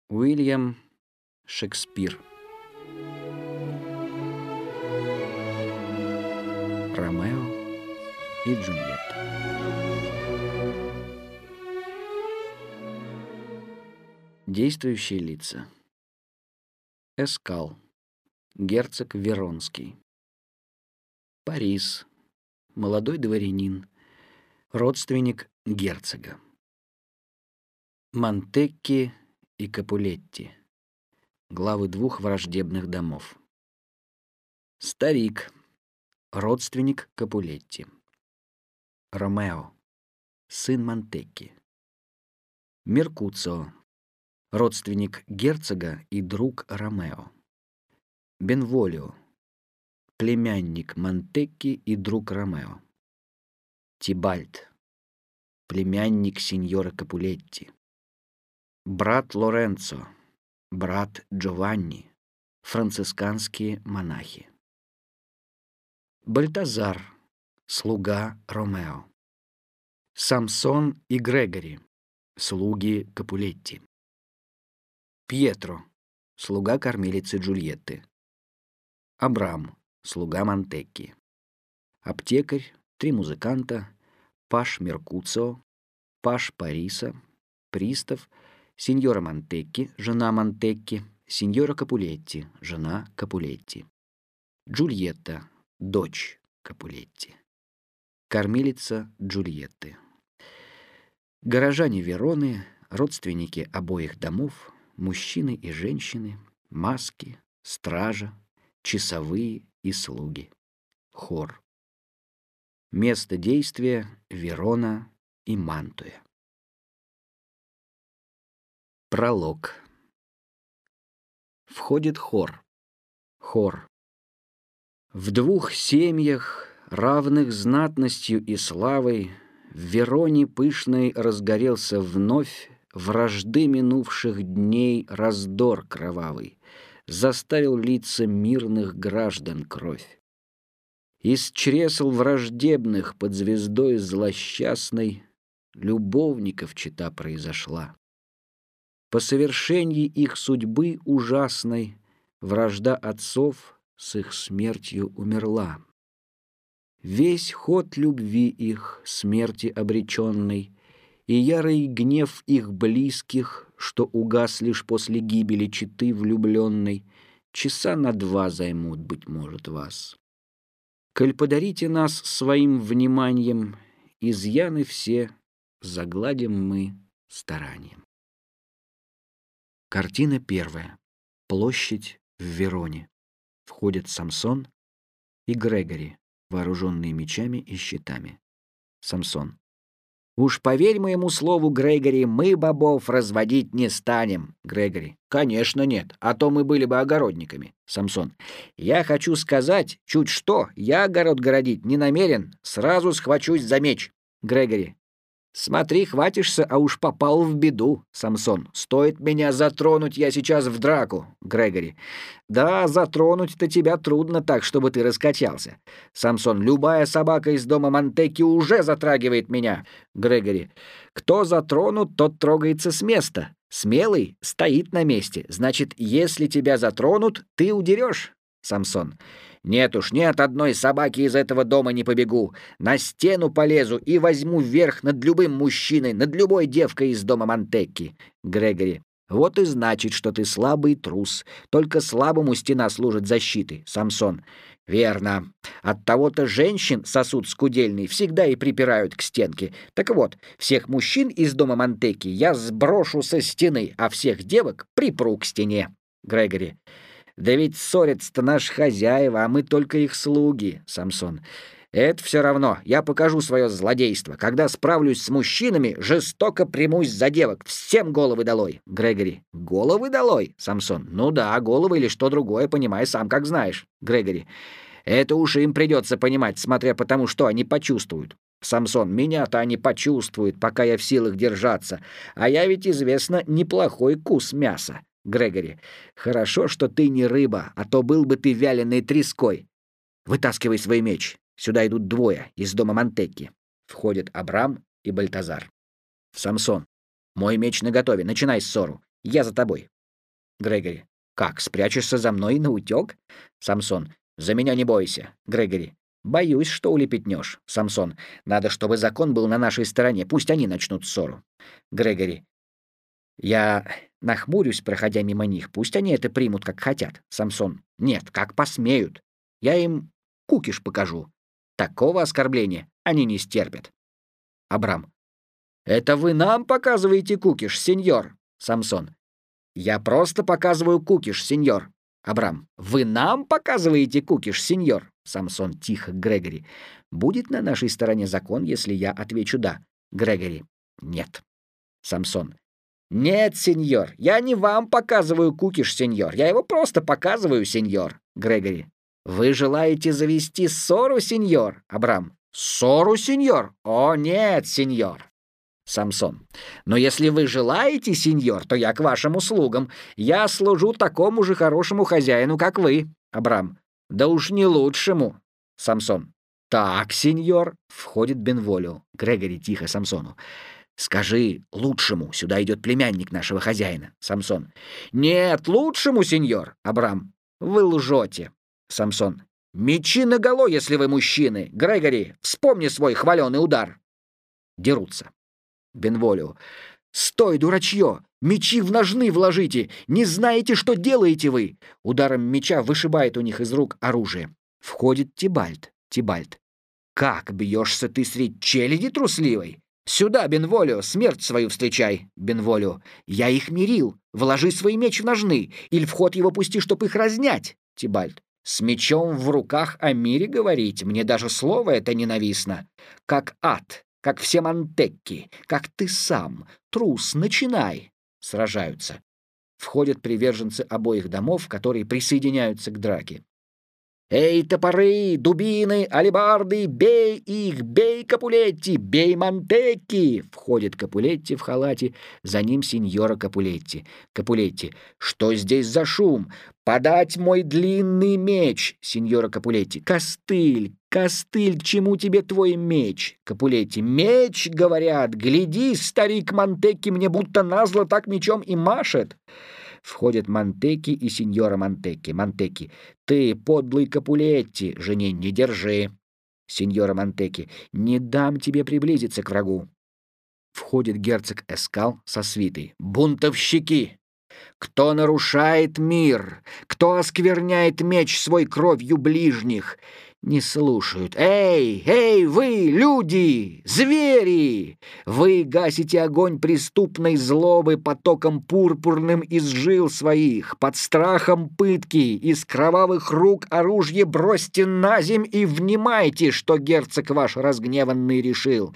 Уильям Шекспир. Ромео и Джульетта. Действующие лица. Эскал, герцог Веронский. Парис, молодой дворянин, родственник герцога. Монтекки и Капулетти, главы двух враждебных домов. Старик, родственник Капулетти. Ромео, сын Монтекки. Меркуцио, родственник герцога и друг Ромео. Бенволио, племянник Монтекки и друг Ромео. Тибальд, племянник сеньора Капулетти. Брат Лоренцо, брат Джованни, францисканские монахи. Бальтазар, слуга Ромео. Самсон и Грегори, слуги Капулетти. Пьетро, слуга кормилицы Джульетты. Абрам, слуга Монтекки. Аптекарь, 3 музыканта, паж Меркуцио, паж Париса, пристав, сеньора Монтекки, жена Монтекки, сеньора Капулетти, жена Капулетти. Джульетта, дочь Капулетти. Кормилица Джульетты. Горожане Вероны, родственники обоих домов, мужчины и женщины, маски, стража, часовые и слуги. Хор. Место действия — Верона и Мантуя. Пролог. Входит хор. Хор. В 2 семьях, равных знатностью и славой, в Вероне пышной разгорелся вновь вражды минувших дней раздор кровавый, заставил лица мирных граждан кровь. Из чресл враждебных под звездой злосчастной любовников чета произошла. По совершении их судьбы ужасной вражда отцов с их смертью умерла. Весь ход любви их, смерти обреченной, и ярый гнев их близких, что угас лишь после гибели четы влюбленной, часа на 2 займут, быть может, вас. Коль подарите нас своим вниманием, изъяны все загладим мы старанием. Картина 1. Площадь в Вероне. Входят Самсон и Грегори, вооруженные мечами и щитами. Самсон. «Уж поверь моему слову, Грегори, мы бобов разводить не станем». Грегори. «Конечно нет, а то мы были бы огородниками». Самсон. «Я хочу сказать, чуть что, я огород городить не намерен, сразу схвачусь за меч». Грегори. «Смотри, хватишься, а уж попал в беду». Самсон. «Стоит меня затронуть, я сейчас в драку». Грегори. «Да, затронуть-то тебя трудно так, чтобы ты раскачался». Самсон. «Любая собака из дома Монтекки уже затрагивает меня». Грегори. «Кто затронут, тот трогается с места. Смелый стоит на месте. Значит, если тебя затронут, ты удерешь». Самсон. «Нет уж, нет одной собаки из этого дома не побегу. На стену полезу и возьму верх над любым мужчиной, над любой девкой из дома Монтекки». Грегори. «Вот и значит, что ты слабый трус. Только слабому стена служит защитой». Самсон. «Верно. От того-то женщин сосуд скудельный всегда и припирают к стенке. Так вот, всех мужчин из дома Монтекки я сброшу со стены, а всех девок припру к стене». Грегори. «Да ведь ссорятся-то наши хозяева, а мы только их слуги». Самсон. «Это все равно. Я покажу свое злодейство. Когда справлюсь с мужчинами, жестоко примусь за девок. Всем головы долой». Грегори. «Головы долой?» Самсон. «Ну да, головы или что другое, понимай сам, как знаешь». Грегори. «Это уж им придется понимать, смотря по тому, что они почувствуют». Самсон. «Меня-то они почувствуют, пока я в силах держаться. А я ведь, известно, неплохой кус мяса». Грегори. «Хорошо, что ты не рыба, а то был бы ты вяленой треской. Вытаскивай свой меч. Сюда идут 2 из дома Монтекки». Входят Абрам и Бальтазар. Самсон. «Мой меч наготове, начинай ссору. Я за тобой». Грегори. Как, спрячешься за мной наутёк? Самсон. За меня не бойся. Грегори. Боюсь, что улепетнешь. Самсон. Надо, чтобы закон был на нашей стороне. Пусть они начнут ссору. Грегори. Я нахмурюсь, проходя мимо них. Пусть они это примут, как хотят. Самсон. Нет, как посмеют. Я им кукиш покажу. Такого оскорбления они не стерпят. Абрам. Это вы нам показываете кукиш, сеньор? Самсон. Я просто показываю кукиш, сеньор. Абрам. Вы нам показываете кукиш, сеньор? Самсон тихо к Грегори. Будет на нашей стороне закон, если я отвечу «да». Грегори. Нет. Самсон. Нет, сеньор, я не вам показываю кукиш, сеньор. Я его просто показываю, сеньор. Грегори. Вы желаете завести ссору, сеньор? Абрам. Ссору, сеньор? О, нет, сеньор. Самсон. Но если вы желаете, сеньор, то я к вашим услугам. Я служу такому же хорошему хозяину, как вы. Абрам. Да уж не лучшему. Самсон. Так, сеньор. Входит Бенволио. Грегори тихо Самсону. Скажи лучшему, сюда идет племянник нашего хозяина. Самсон. Нет, лучшему, сеньор. Абрам. Вы лжете. Самсон. Мечи наголо, если вы мужчины. Грегори, вспомни свой хваленый удар. Дерутся. Бенволио. Стой, дурачье! Мечи в ножны вложите! Не знаете, что делаете вы! Ударом меча вышибает у них из рук оружие. Входит Тибальт. Тибальт. Как бьешься ты средь челяди трусливой? Сюда, Бенволио, смерть свою встречай. Бенволио. Я их мирил. Вложи свой меч в ножны, или в ход его пусти, чтоб их разнять. Тибальт. С мечом в руках о мире говорить, мне даже слово это ненавистно. Как ад, как все Монтекки, как ты сам. Трус, начинай. Сражаются. Входят приверженцы обоих домов, которые присоединяются к драке. «Эй, топоры, дубины, алебарды, бей их, бей Капулетти, бей Монтекки!» Входит Капулетти в халате, за ним сеньора Капулетти. Капулетти. «Что здесь за шум? Подать мой длинный меч!» Сеньора Капулетти. «Костыль, костыль, к чему тебе твой меч?» Капулетти. «Меч, говорят, гляди, старик Монтекки мне будто назло так мечом и машет!» Входят Монтекки и сеньора Монтекки. Монтекки. «Ты, подлый Капулетти, жене не держи!» Сеньора Монтекки. «Не дам тебе приблизиться к врагу!» Входит герцог Эскал со свитой. «Бунтовщики! Кто нарушает мир? Кто оскверняет меч свой кровью ближних?» Не слушают. «Эй, эй, вы, люди, звери! Вы гасите огонь преступной злобы потоком пурпурным из жил своих, под страхом пытки, из кровавых рук оружие бросьте на земь и внимайте, что герцог ваш разгневанный решил.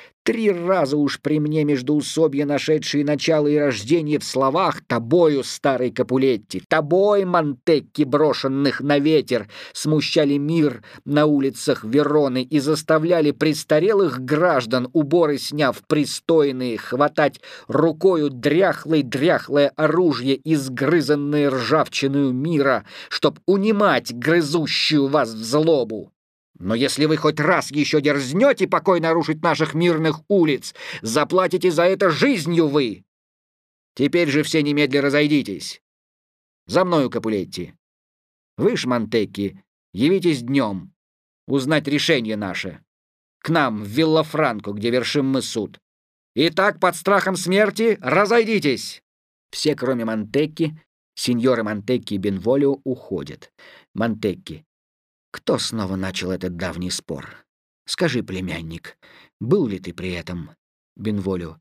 3 раза уж при мне междоусобья, нашедшие начало и рождение в словах, тобою, старый Капулетти, тобой, Монтекки, брошенных на ветер, смущали мир на улицах Вероны и заставляли престарелых граждан, уборы сняв пристойные, хватать рукою дряхлое оружие, изгрызанное ржавчиною мира, чтоб унимать грызущую вас в злобу. Но если вы хоть раз еще дерзнете покой нарушить наших мирных улиц, заплатите за это жизнью вы. Теперь же все немедля разойдитесь. За мною, Капулетти. Вы ж, Монтекки, явитесь днем, узнать решение наше. К нам, в Виллафранко, где вершим мы суд. Итак, под страхом смерти разойдитесь. Все, кроме Монтекки, сеньоры Монтекки и Бенволио, уходят. Монтекки. Кто снова начал этот давний спор? Скажи, племянник, был ли ты при этом? Бенволио.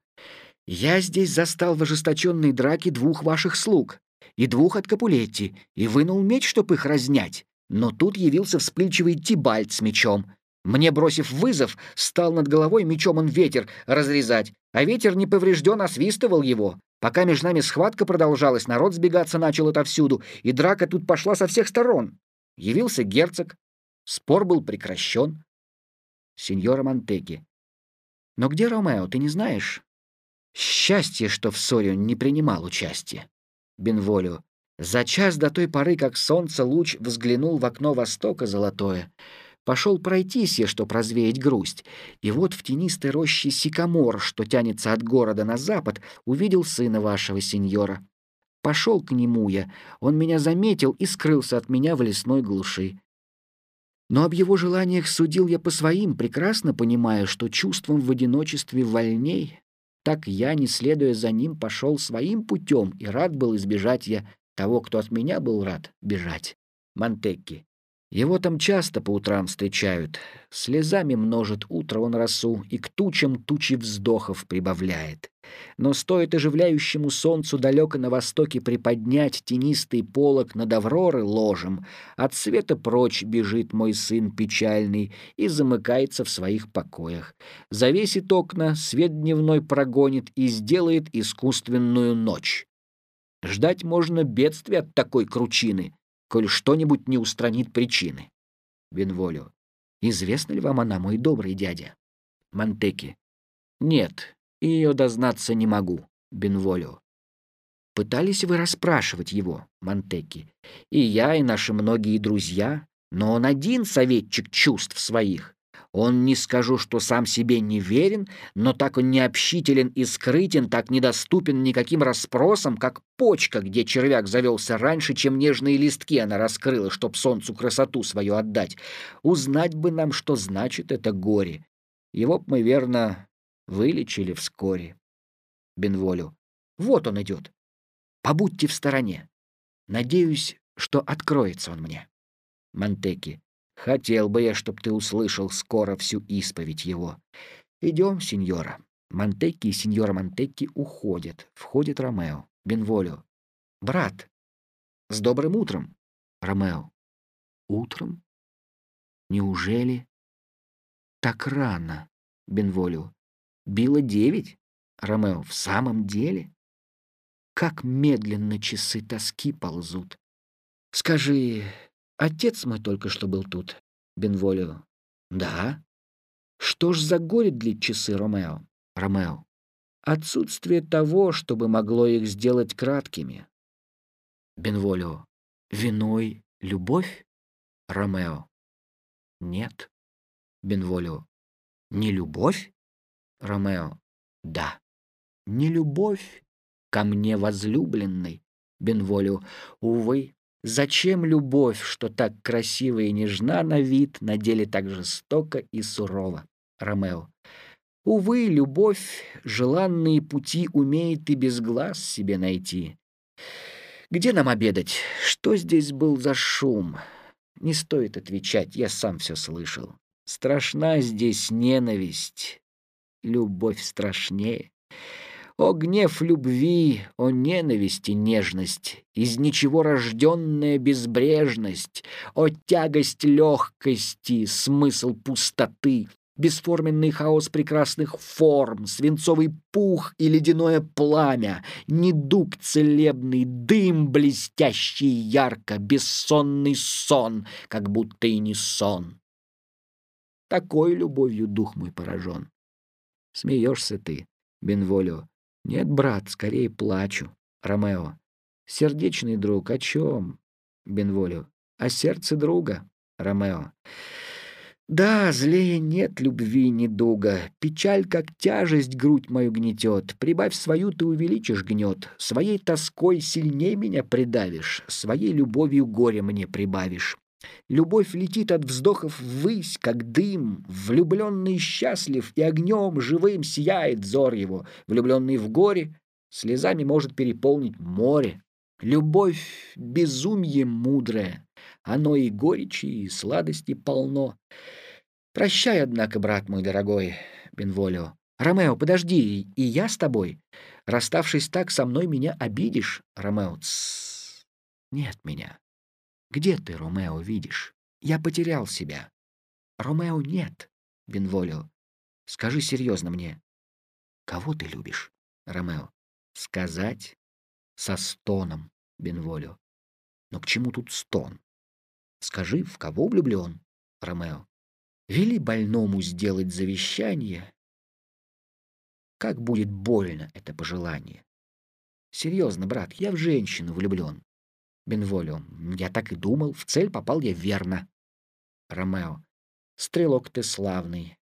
Я здесь застал в ожесточенной драке 2 ваших слуг и 2 от Капулетти, и вынул меч, чтоб их разнять. Но тут явился вспыльчивый Тибальт с мечом. Мне, бросив вызов, стал над головой мечом он ветер разрезать, а ветер не поврежден, освистывал его. Пока между нами схватка продолжалась, народ сбегаться начал отовсюду, и драка тут пошла со всех сторон. Явился герцог. Спор был прекращен. Сеньора Монтекки. Но где Ромео, ты не знаешь? Счастье, что в ссоре он не принимал участия. Бенволио. За час до той поры, как солнце луч взглянул в окно востока золотое, пошел пройтись я, чтоб развеять грусть, и вот в тенистой роще сикамор, что тянется от города на запад, увидел сына вашего, сеньора. Пошел к нему я, он меня заметил и скрылся от меня в лесной глуши. Но об его желаниях судил я по своим, прекрасно понимая, что чувством в одиночестве вольней. Так я, не следуя за ним, пошел своим путем, и рад был избежать я того, кто от меня был рад бежать. Монтекки. Его там часто по утрам встречают. Слезами множит утро он росу, и к тучам тучи вздохов прибавляет. Но стоит оживляющему солнцу далеко на востоке приподнять тенистый полог над Авроры ложем, от света прочь бежит мой сын печальный и замыкается в своих покоях. Завесит окна, свет дневной прогонит и сделает искусственную ночь. Ждать можно бедствия от такой кручины, коль что-нибудь не устранит причины. Бенволио. Известна ли вам она, мой добрый дядя? Монтекки. Нет, и ее дознаться не могу. Бенволио. Пытались вы расспрашивать его, Монтекки? И я, и наши многие друзья, но он один советчик чувств своих. Он, не скажу, что сам себе не верен, но так он необщителен и скрытен, так недоступен никаким расспросам, как почка, где червяк завелся раньше, чем нежные листки она раскрыла, чтоб солнцу красоту свою отдать. Узнать бы нам, что значит это горе. Его б мы, верно, вылечили вскоре. Бенволио. Вот он идет. Побудьте в стороне. Надеюсь, что откроется он мне. Монтекки. Хотел бы я, чтоб ты услышал скоро всю исповедь его. Идем, сеньора. Монтекки и сеньора Монтекки уходят. Входит Ромео. Бенволио. Брат, с добрым утром. Ромео. Утром? Неужели так рано? Бенволио. Било 9? Ромео. В самом деле? Как медленно часы тоски ползут. Скажи, отец мой только что был тут. Бенволио. Да. Что ж за горе длит часы, Ромео? Ромео. Отсутствие того, чтобы могло их сделать краткими. Бенволио. Виной любовь? Ромео. Нет. Бенволио. Не любовь? Ромео. Да. Не любовь ко мне возлюбленной. Бенволио. Увы, зачем любовь, что так красива и нежна на вид, на деле так жестоко и сурова? Ромео. Увы, любовь желанные пути умеет и без глаз себе найти. Где нам обедать? Что здесь был за шум? Не стоит отвечать, я сам все слышал. Страшна здесь ненависть, любовь страшнее. О гнев любви, о ненависти нежность, из ничего рожденная безбрежность, о тягость легкости, смысл пустоты, бесформенный хаос прекрасных форм, свинцовый пух и ледяное пламя, недуг целебный, дым блестящий ярко, бессонный сон, как будто и не сон. Такой любовью дух мой поражен. Смеешься ты, Бенволио. Нет, брат, скорее плачу. Ромео. Сердечный друг, о чем? Бенволио. О сердце друга. Ромео. Да, злее нет любви недуга. Печаль, как тяжесть, грудь мою гнетет. Прибавь свою, ты увеличишь гнет. Своей тоской сильней меня придавишь. Своей любовью горе мне прибавишь. Любовь летит от вздохов ввысь, как дым. Влюбленный счастлив, и огнем живым сияет взор его. Влюбленный в горе слезами может переполнить море. Любовь — безумье мудрое. Оно и горечи, и сладости полно. Прощай, однако, брат мой дорогой, Бенволио. Ромео, подожди, и я с тобой. Расставшись так, со мной меня обидишь. Ромео. Тссс. Нет меня. Где ты, Ромео, видишь? Я потерял себя. Ромео нет. Бенволио. Скажи серьезно мне. Кого ты любишь? Ромео. Сказать со стоном. Бенволио. Но к чему тут стон? Скажи, в кого влюблен? Ромео. Вели больному сделать завещание. Как будет больно это пожелание. Серьезно, брат, я в женщину влюблен. Бенволио. Я так и думал, в цель попал я верно. Ромео. Стрелок ты славный.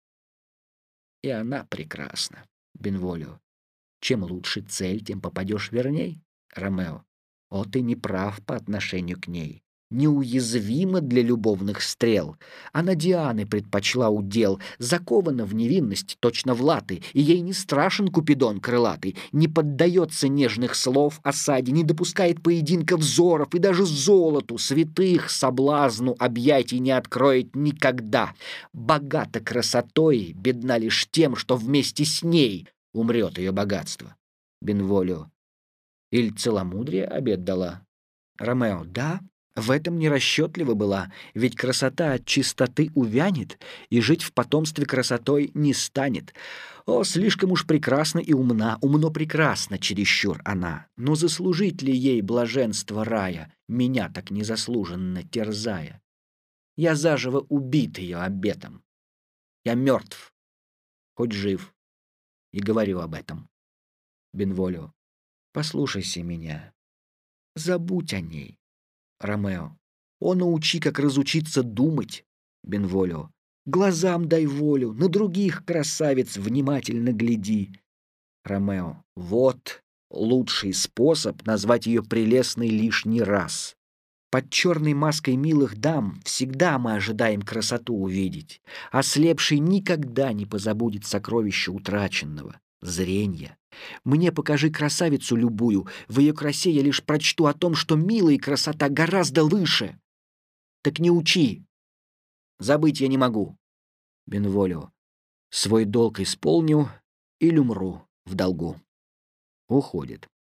И она прекрасна. Бенволио. Чем лучше цель, тем попадешь верней. Ромео. О, ты не прав по отношению к ней. Неуязвима для любовных стрел. Она Дианы предпочла удел, закована в невинность, точно в латы, и ей не страшен Купидон крылатый, не поддается нежных слов осаде, не допускает поединка взоров, и даже золоту святых соблазну объятий не откроет никогда. Богата красотой, бедна лишь тем, что вместе с ней умрет ее богатство. Бенволио. Иль целомудрие обет дала? Ромео. Да, в этом нерасчетлива была, ведь красота от чистоты увянет, и жить в потомстве красотой не станет. О, слишком уж прекрасна и умна, умно прекрасна чересчур она. Но заслужить ли ей блаженство рая, меня так незаслуженно терзая? Я заживо убит ее обетом. Я мертв, хоть жив, и говорю об этом. Бенволио. Послушайся меня. Забудь о ней. Ромео. О, научи, как разучиться думать. Бенволио. Глазам дай волю, на других красавиц внимательно гляди. Ромео. Вот лучший способ назвать ее прелестной лишний раз. Под черной маской милых дам всегда мы ожидаем красоту увидеть. Ослепший никогда не позабудет сокровища утраченного — зрения. Мне покажи красавицу любую, в ее красе я лишь прочту о том, что милая красота гораздо выше. Так не учи. Забыть я не могу. Бенволио. Свой долг исполню или умру в долгу. Уходит.